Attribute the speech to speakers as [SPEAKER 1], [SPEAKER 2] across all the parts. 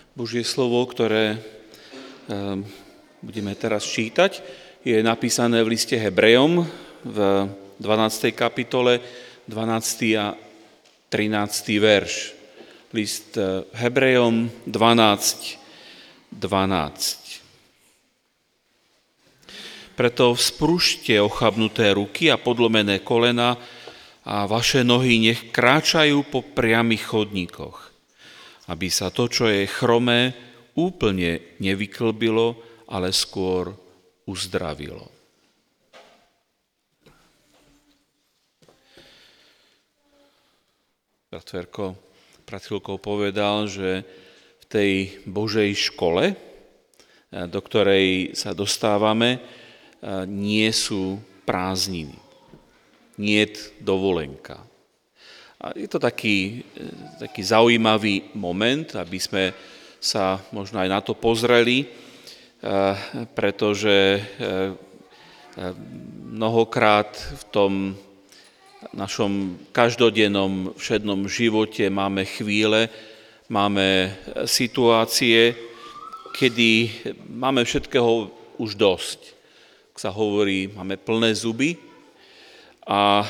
[SPEAKER 1] Božie slovo, ktoré budeme teraz čítať, je napísané v liste Hebrejom v 12. kapitole, 12. a 13. verš. List Hebrejom 12. Preto vzpružte ochabnuté ruky a podlomené kolena a vaše nohy nech kráčajú po priamych chodníkoch, aby sa to, čo je chromé, úplne nevyklbilo, ale skôr uzdravilo. Brat Ferko pred chvíľkou povedal, že v tej Božej škole, do ktorej sa dostávame, nie sú prázdniny, niet dovolenka. A je to taký zaujímavý moment, aby sme sa možno aj na to pozreli, pretože mnohokrát v tom našom každodennom všednom živote máme chvíle, máme situácie, kedy máme všetkého už dosť. Ak sa hovorí, máme plné zuby a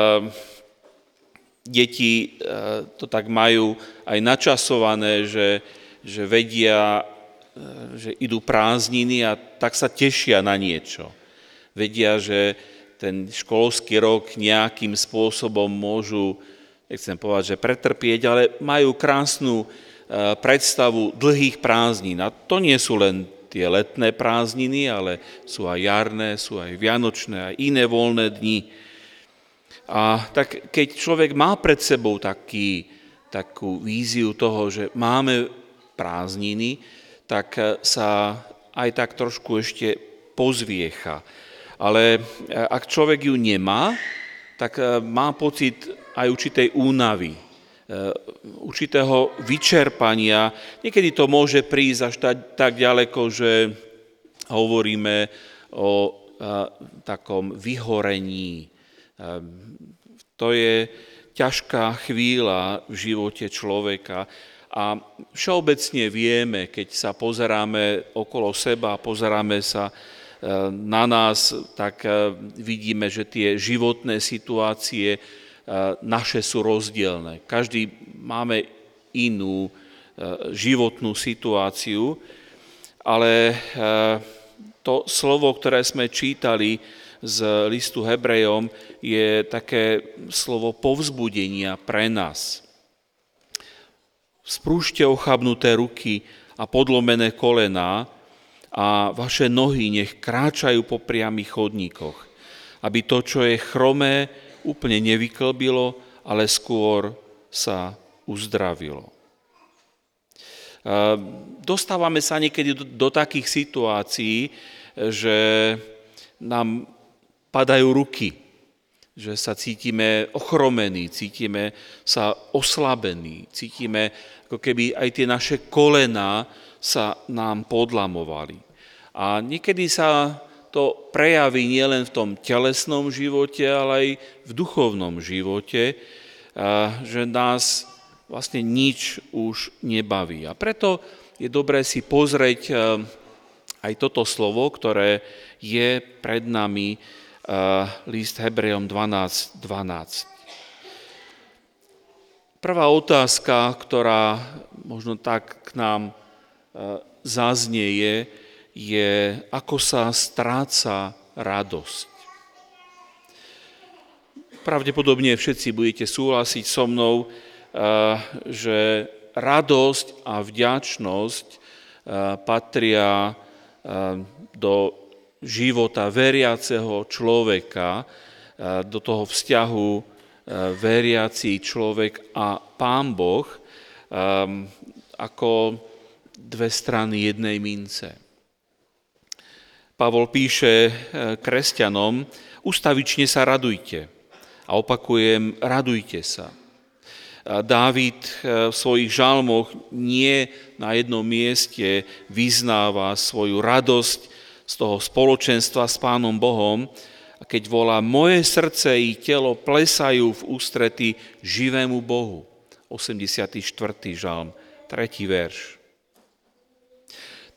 [SPEAKER 1] deti to tak majú aj načasované, že vedia, že idú prázdniny a tak sa tešia na niečo. Vedia, že ten školský rok nejakým spôsobom môžu, nechcem povedať, že pretrpieť, ale majú krásnu predstavu dlhých prázdnin. A to nie sú len tie letné prázdniny, ale sú aj jarné, sú aj vianočné, aj iné voľné dni. A tak keď človek má pred sebou takú víziu toho, že máme prázdniny, tak sa aj tak trošku ešte pozviecha. Ale ak človek ju nemá, tak má pocit aj určitej únavy, určitého vyčerpania. Niekedy to môže prísť až tak ďaleko, že hovoríme o takom vyhorení. To je ťažká chvíľa v živote človeka a všeobecne vieme, keď sa pozeráme okolo seba, pozeráme sa na nás, tak vidíme, že tie životné situácie naše sú rozdielne. Každý máme inú životnú situáciu, ale to slovo, ktoré sme čítali z listu Hebrejom, je také slovo povzbudenia pre nás. Vzpružte ochabnuté ruky a podlomené kolená a vaše nohy nech kráčajú po priamych chodníkoch, aby to, čo je chromé, úplne nevyklbilo, ale skôr sa uzdravilo. Dostávame sa niekedy do takých situácií, že nám padajú ruky, že sa cítime ochromení, cítime sa oslabení, cítime, ako keby aj tie naše kolená sa nám podlamovali. A niekedy sa to prejaví nielen v tom telesnom živote, ale aj v duchovnom živote, že nás vlastne nič už nebaví. A preto je dobré si pozrieť aj toto slovo, ktoré je pred nami, list Hebrejom 12. Prvá otázka, ktorá možno tak k nám zaznie, je, ako sa stráca radosť. Pravdepodobne všetci budete súhlasiť so mnou, že radosť a vďačnosť patria do života veriaceho človeka, do toho vzťahu veriaci človek a Pán Boh, ako dve strany jednej mince. Pavol píše kresťanom, ustavične sa radujte. A opakujem, radujte sa. Dávid v svojich žalmoch nie na jednom mieste vyznáva svoju radosť z toho spoločenstva s Pánom Bohom, keď volá, moje srdce i telo plesajú v ústrety živému Bohu. 84. žalm, 3. verš.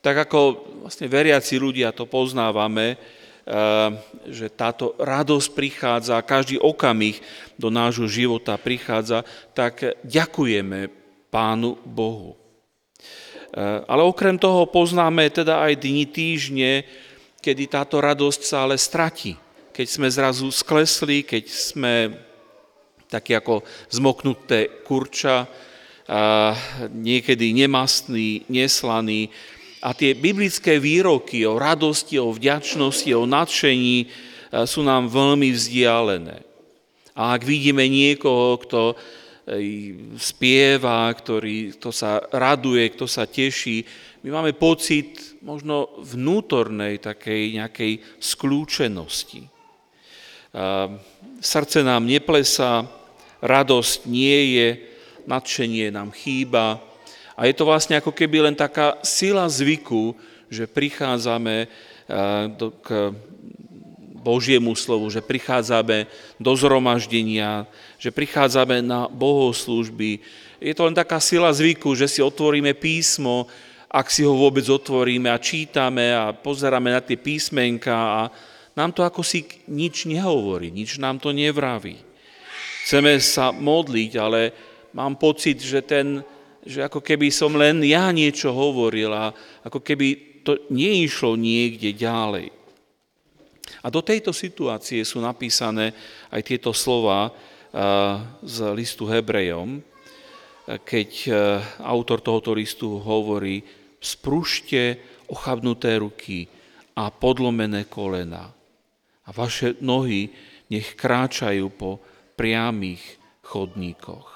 [SPEAKER 1] Tak ako vlastne veriaci ľudia to poznávame, že táto radosť prichádza, každý okamih do nášho života prichádza, tak ďakujeme Pánu Bohu. Ale okrem toho poznáme teda aj dni, týždne, kedy táto radosť sa ale stratí. Keď sme zrazu sklesli, keď sme takí ako zmoknuté kurča, niekedy nemastní, neslaní. A tie biblické výroky o radosti, o vďačnosti, o nadšení sú nám veľmi vzdialené. A ak vidíme niekoho, kto spieva, kto sa raduje, kto sa teší, my máme pocit možno vnútornej takej nejakej skľúčenosti. Srdce nám neplesá, radosť nie je, nadšenie nám chýba. A je to vlastne ako keby len taká sila zvyku, že prichádzame k Božiemu slovu, že prichádzame do zhromaždenia, že prichádzame na bohoslúžby. Je to len taká sila zvyku, že si otvoríme písmo, ak si ho vôbec otvoríme a čítame a pozeráme na tie písmenka a nám to ako si nič nehovorí, nič nám to nevraví. Chceme sa modliť, ale mám pocit, že ako keby som len ja niečo hovoril a ako keby to neišlo niekde ďalej. A do tejto situácie sú napísané aj tieto slova z listu Hebrejom, keď autor tohoto listu hovorí: sprušte ochabnuté ruky a podlomené kolena a vaše nohy nech kráčajú po priamých chodníkoch.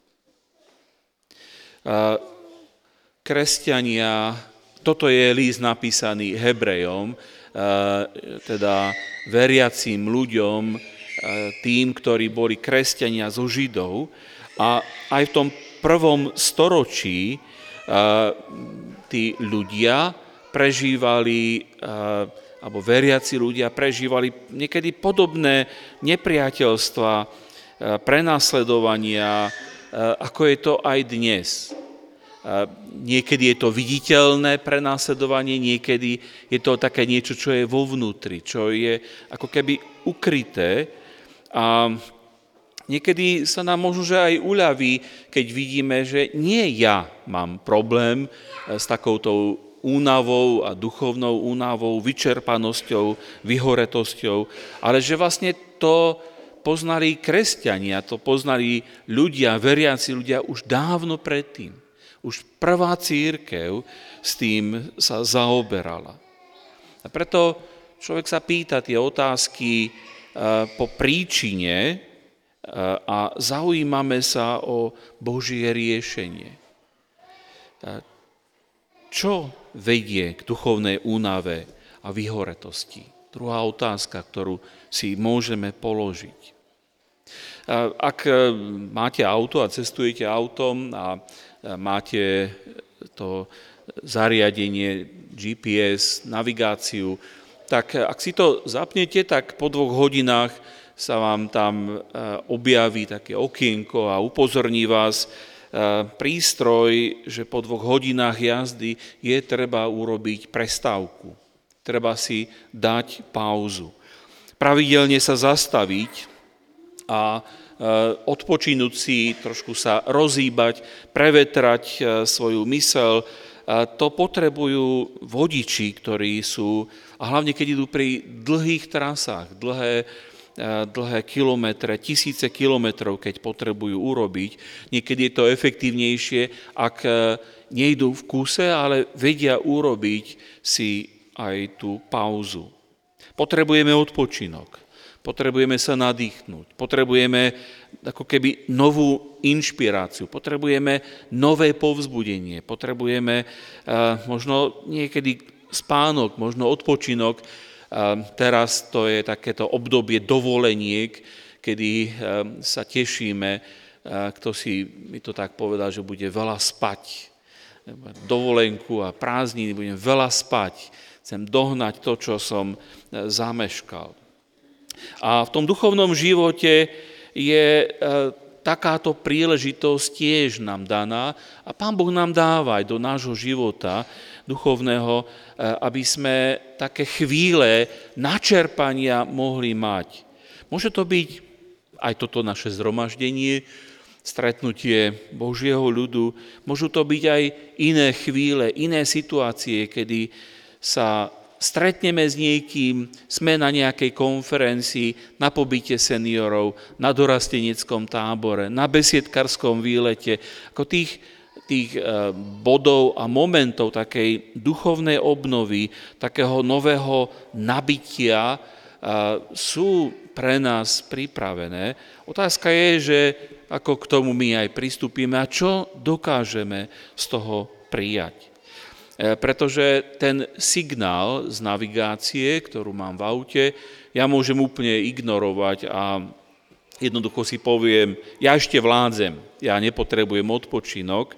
[SPEAKER 1] Kresťania, toto je list napísaný Hebrejom, teda veriacím ľuďom, tým, ktorí boli kresťania zo Židov. A aj v tom prvom storočí tí ľudia prežívali, alebo veriaci ľudia prežívali niekedy podobné nepriateľstva, prenasledovania, ako je to aj dnes. Niekedy je to viditeľné prenasledovanie, niekedy je to také niečo, čo je vo vnútri, čo je ako keby ukryté. A niekedy sa nám možno že aj uľaví, keď vidíme, že nie ja mám problém s takouto únavou a duchovnou únavou, vyčerpanosťou, vyhoretosťou, ale že vlastne to poznali kresťania, to poznali ľudia, veriaci ľudia už dávno predtým. Už prvá cirkev s tým sa zaoberala. A preto človek sa pýta tie otázky po príčine a zaujímame sa o Božie riešenie. Čo vedie k duchovnej únave a vyhoretosti? Druhá otázka, ktorú si môžeme položiť. Ak máte auto a cestujete autom a máte to zariadenie GPS, navigáciu, tak ak si to zapnete, tak po 2 hodinách sa vám tam objaví také okienko a upozorní vás prístroj, že po 2 hodinách jazdy je treba urobiť prestávku. Treba si dať pauzu. Pravidelne sa zastaviť a odpočinúť si, trošku sa rozhýbať, prevetrať svoju myseľ. To potrebujú vodiči, ktorí sú, a hlavne keď idú pri dlhých trasách, dlhé kilometre, tisíce kilometrov, keď potrebujú urobiť. Niekedy je to efektívnejšie, ak nejdú v kuse, ale vedia urobiť si aj tú pauzu. Potrebujeme odpočinok. Potrebujeme sa nadýchnúť, potrebujeme ako keby novú inšpiráciu, potrebujeme nové povzbudenie, potrebujeme možno niekedy spánok, možno odpočinok. Teraz to je takéto obdobie dovoleniek, kedy sa tešíme, kto si mi to tak povedal, že bude veľa spať. Dovolenku a prázdniny budem veľa spať, chcem dohnať to, čo som zameškal. A v tom duchovnom živote je takáto príležitosť tiež nám daná a Pán Boh nám dáva aj do nášho života, duchovného, aby sme také chvíle načerpania mohli mať. Môže to byť aj toto naše zhromaždenie, stretnutie Božieho ľudu, môžu to byť aj iné chvíle, iné situácie, kedy sa stretneme s niekým, sme na nejakej konferencii, na pobyte seniorov, na dorasteneckom tábore, na besiedkarskom výlete. Ako tých bodov a momentov takej duchovnej obnovy, takého nového nabitia sú pre nás pripravené. Otázka je, že ako k tomu my aj pristúpime a čo dokážeme z toho prijať. Pretože ten signál z navigácie, ktorú mám v aute, ja môžem úplne ignorovať a jednoducho si poviem, ja ešte vládzem, ja nepotrebujem odpočinok,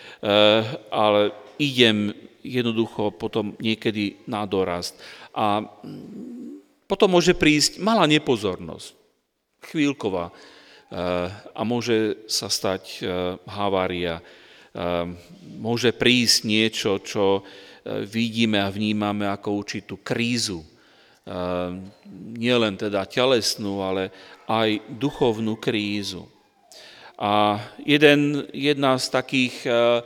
[SPEAKER 1] ale idem jednoducho potom niekedy na dorast. A potom môže prísť malá nepozornosť, chvíľková, a môže sa stať havária. Môže prísť niečo, čo vidíme a vnímame ako určitú krízu. Nielen teda telesnú, ale aj duchovnú krízu. A jedna z takých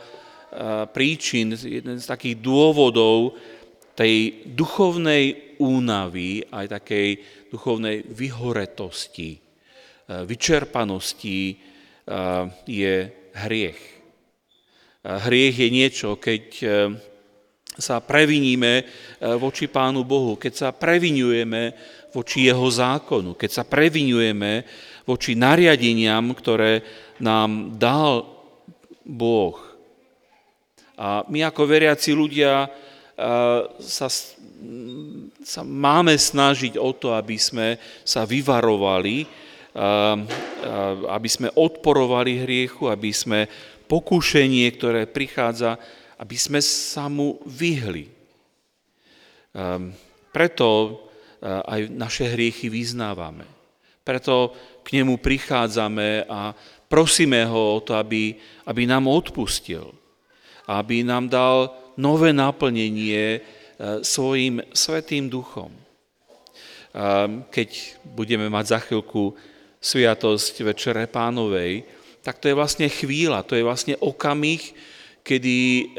[SPEAKER 1] príčin, jeden z takých dôvodov tej duchovnej únavy, aj takej duchovnej vyhoretosti, vyčerpanosti je hriech. Hriech je niečo, keď sa previníme voči Pánu Bohu, keď sa previnujeme voči Jeho zákonu, keď sa previnujeme voči nariadeniam, ktoré nám dal Boh. A my ako veriaci ľudia sa máme snažiť o to, aby sme sa vyvarovali, aby sme odporovali hriechu, aby sme pokúšenie, ktoré prichádza, aby sme sa mu vyhli. Preto aj naše hriechy vyznávame. Preto k nemu prichádzame a prosíme ho o to, aby nám odpustil. Aby nám dal nové naplnenie svojim Svätým Duchom. Keď budeme mať za chvíľku sviatosť Večere Pánovej, tak to je vlastne chvíľa, to je vlastne okamih, kedy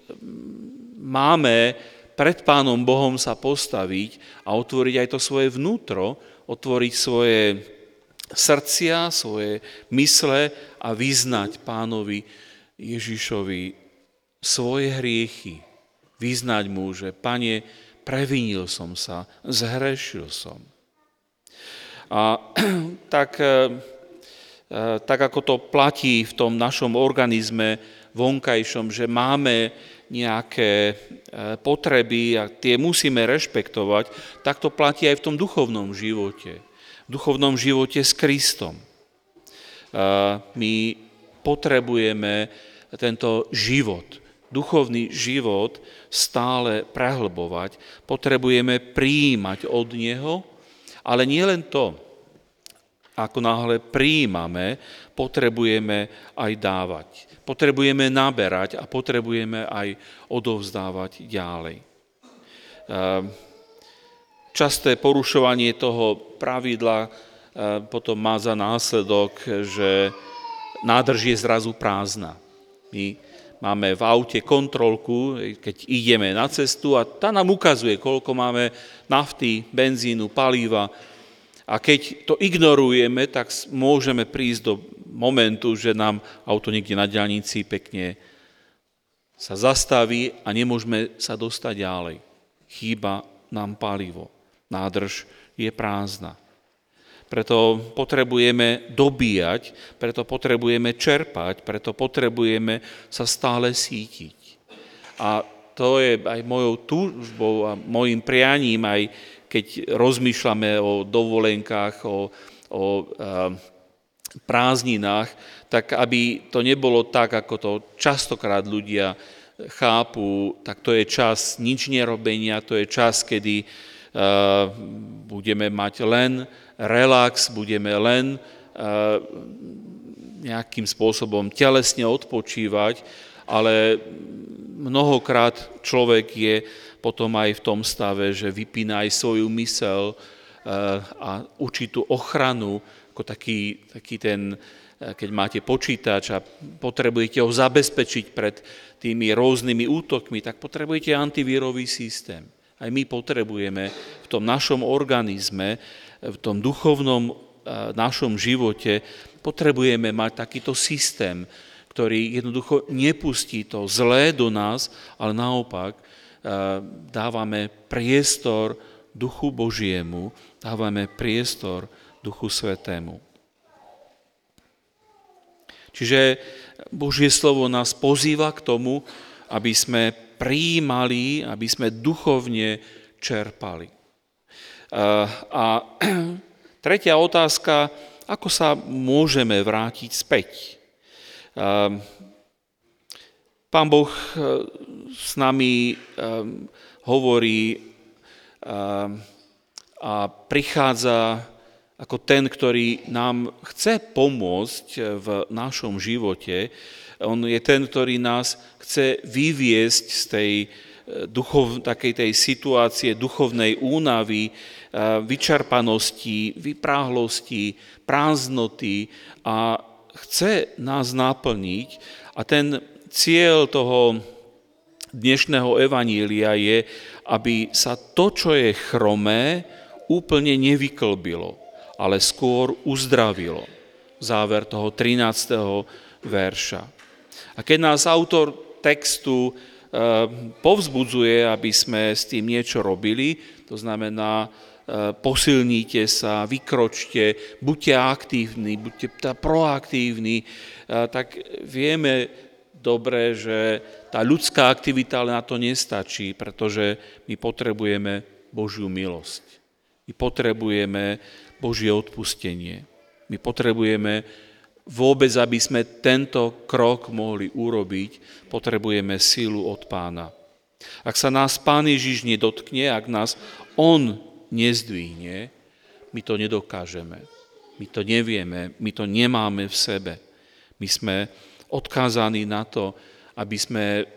[SPEAKER 1] máme pred Pánom Bohom sa postaviť a otvoriť aj to svoje vnútro, otvoriť svoje srdcia, svoje mysle a vyznať Pánovi Ježišovi svoje hriechy. Vyznať mu, že Pane, previnil som sa, zhrešil som. A tak ako to platí v tom našom organizme vonkajšom, že máme nejaké potreby a tie musíme rešpektovať, tak to platí aj v tom duchovnom živote. V duchovnom živote s Kristom. My potrebujeme tento život, duchovný život stále prehlbovať, potrebujeme prijímať od Neho, ale nie len to. Ako náhle prijímame, potrebujeme aj dávať. Potrebujeme naberať a potrebujeme aj odovzdávať ďalej. Časté porušovanie toho pravidla potom má za následok, že nádrž je zrazu prázdna. My máme v aute kontrolku, keď ideme na cestu a tá nám ukazuje, koľko máme nafty, benzínu, paliva. A keď to ignorujeme, tak môžeme prísť do momentu, že nám auto niekde na diaľnici pekne sa zastaví a nemôžeme sa dostať ďalej. Chýba nám palivo. Nádrž je prázdna. Preto potrebujeme dobíjať, preto potrebujeme čerpať, preto potrebujeme sa stále sítiť. A to je aj mojou túžbou a mojim prianím, aj keď rozmýšľame o dovolenkách, o prázdninách, tak aby to nebolo tak, ako to častokrát ľudia chápu, tak to je čas nič nerobenia, to je čas, kedy budeme mať len relax, budeme len nejakým spôsobom telesne odpočívať, ale mnohokrát človek je potom aj v tom stave, že vypína aj svoju mysel a určitú ochranu, ako taký ten, keď máte počítač a potrebujete ho zabezpečiť pred tými rôznymi útokmi, tak potrebujete antivírový systém. Aj my potrebujeme v tom našom organizme, v tom duchovnom našom živote, potrebujeme mať takýto systém, ktorý jednoducho nepustí to zlé do nás, ale naopak dávame priestor Duchu Božiemu, dávame priestor Duchu Svätému. Čiže Božie slovo nás pozýva k tomu, aby sme prijímali, aby sme duchovne čerpali. A tretia otázka, ako sa môžeme vrátiť späť? Pán Boh s nami hovorí a prichádza ako ten, ktorý nám chce pomôcť v našom živote. On je ten, ktorý nás chce vyviesť z tej takej tej situácie duchovnej únavy, vyčerpanosti, vypráhlosti, prázdnoty a chce nás naplniť. A ten cieľ toho dnešného evanília je, aby sa to, čo je chromé, úplne nevyklbilo, ale skôr uzdravilo. Záver toho 13. verša. A keď nás autor textu povzbudzuje, aby sme s tým niečo robili, to znamená, posilnite sa, vykročte, buďte aktívni, buďte proaktívni, tak vieme dobre, že tá ľudská aktivita na to nestačí, pretože my potrebujeme Božiu milosť. My potrebujeme Božie odpustenie. My potrebujeme vôbec, aby sme tento krok mohli urobiť, potrebujeme silu od Pána. Ak sa nás Pán Ježiš nedotkne, ak nás On nezdvihne, my to nedokážeme. My to nevieme, my to nemáme v sebe. My sme odkázaní na to, aby sme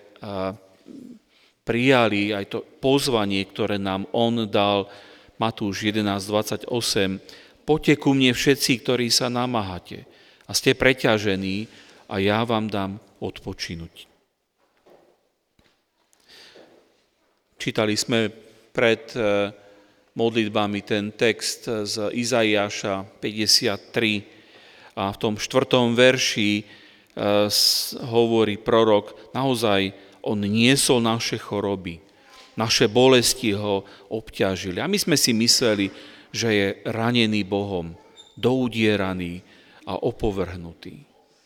[SPEAKER 1] prijali aj to pozvanie, ktoré nám On dal, Matúš 11:28. Poďte ku mne všetci, ktorí sa namáhate a ste preťažení a ja vám dám odpočinuť. Čítali sme pred modlitbami ten text z Izaiáša 53 a v tom 4. verši hovorí prorok, naozaj on niesol naše choroby, naše bolesti ho obťažili. A my sme si mysleli, že je ranený Bohom, doudieraný a opovrhnutý.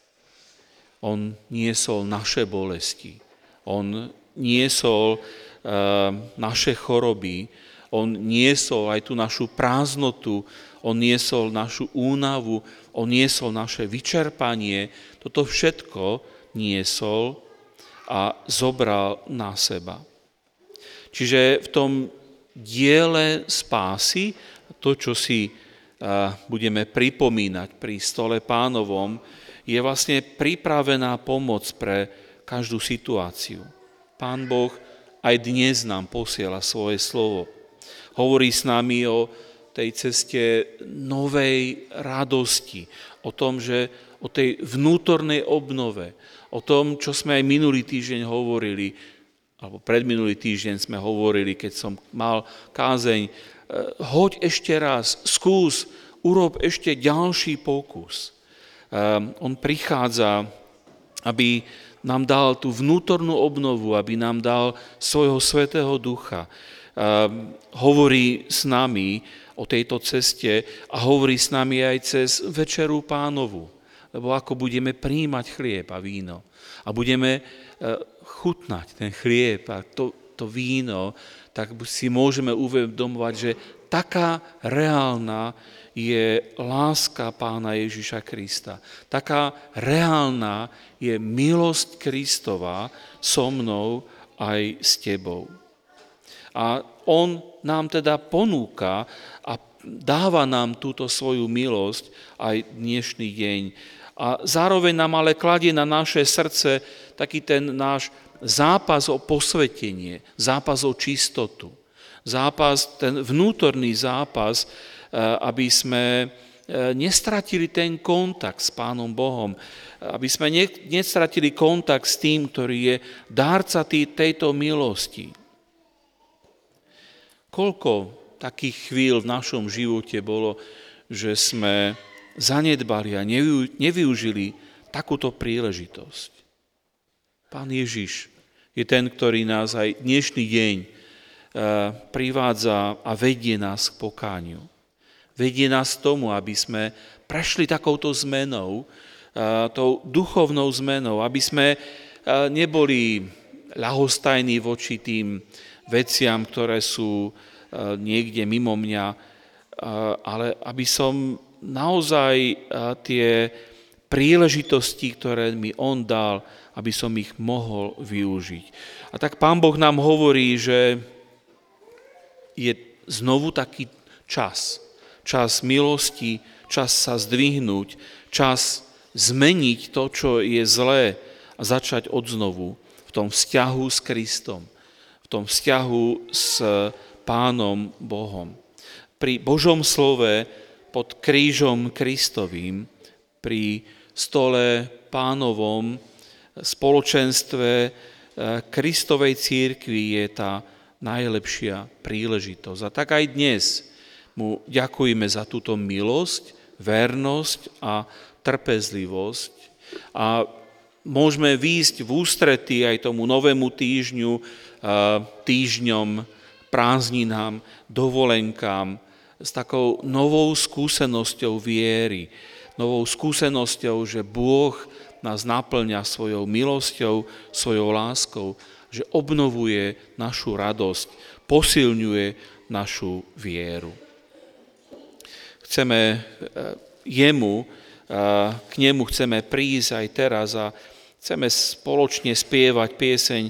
[SPEAKER 1] On niesol naše bolesti, on niesol naše choroby, on niesol aj tú našu prázdnotu, on niesol našu únavu, on niesol naše vyčerpanie. Toto všetko niesol a zobral na seba. Čiže v tom diele spásy, to, čo si budeme pripomínať pri stole Pánovom, je vlastne pripravená pomoc pre každú situáciu. Pán Boh aj dnes nám posiela svoje slovo. Hovorí s nami o tej ceste novej radosti, o tom, že o tej vnútornej obnove, o tom, čo sme aj minulý týždeň hovorili, alebo predminulý týždeň sme hovorili, keď som mal kázeň, hoď ešte raz, skús, urob ešte ďalší pokus. On prichádza, aby nám dal tú vnútornú obnovu, aby nám dal svojho Svätého Ducha. Hovorí s nami o tejto ceste a hovorí s nami aj cez Večeru Pánovu, lebo ako budeme prijímať chlieb a víno a budeme chutnať ten chlieb a to víno, tak si môžeme uvedomovať, že taká reálna je láska Pána Ježiša Krista. Taká reálna je milosť Kristova so mnou aj s tebou. A on nám teda ponúka a dáva nám túto svoju milosť aj dnešný deň. A zároveň nám ale kladie na naše srdce taký ten náš zápas o posvetenie, zápas o čistotu, zápas, ten vnútorný zápas, aby sme nestratili ten kontakt s Pánom Bohom, aby sme nestratili kontakt s tým, ktorý je dárca tejto milosti. Koľko takých chvíľ v našom živote bolo, že sme zanedbali a nevyužili takúto príležitosť. Pán Ježiš je ten, ktorý nás aj dnešný deň privádza a vedie nás k pokániu. Vedie nás k tomu, aby sme prešli takouto zmenou, tou duchovnou zmenou, aby sme neboli ľahostajní voči tým veciam, ktoré sú niekde mimo mňa, ale aby som naozaj tie príležitosti, ktoré mi on dal, aby som ich mohol využiť. A tak Pán Boh nám hovorí, že je znovu taký čas milosti, čas sa zdvihnúť, čas zmeniť to, čo je zlé a začať odznovu v tom vzťahu s Kristom, v tom vzťahu s Pánom Bohom. Pri Božom slove pod krížom Kristovým, pri stole Pánovom, spoločenstve Kristovej cirkvi je tá najlepšia príležitosť. A tak aj dnes mu ďakujeme za túto milosť, vernosť a trpezlivosť. A môžeme výjsť v ústretí aj tomu novému týždňu, týždňom, prázdninám, dovolenkám, s takou novou skúsenosťou viery, novou skúsenosťou, že Boh nás naplňa svojou milosťou, svojou láskou, že obnovuje našu radosť, posilňuje našu vieru. Chceme k nemu chceme prísť aj teraz a chceme spoločne spievať pieseň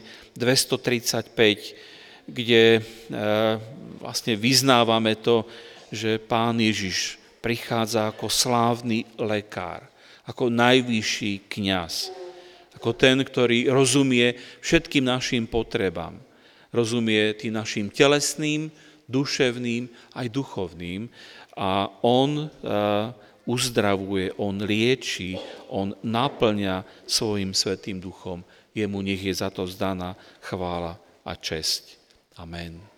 [SPEAKER 1] 235, kde vlastne vyznávame to, že Pán Ježiš prichádza ako slávny lekár, ako najvyšší kňaz, ako ten, ktorý rozumie všetkým našim potrebám. Rozumie tým našim telesným, duševným aj duchovným a on uzdravuje, on lieči, on naplňa svojim svätým duchom. Jemu nech je za to vzdaná chvála a česť. Amen.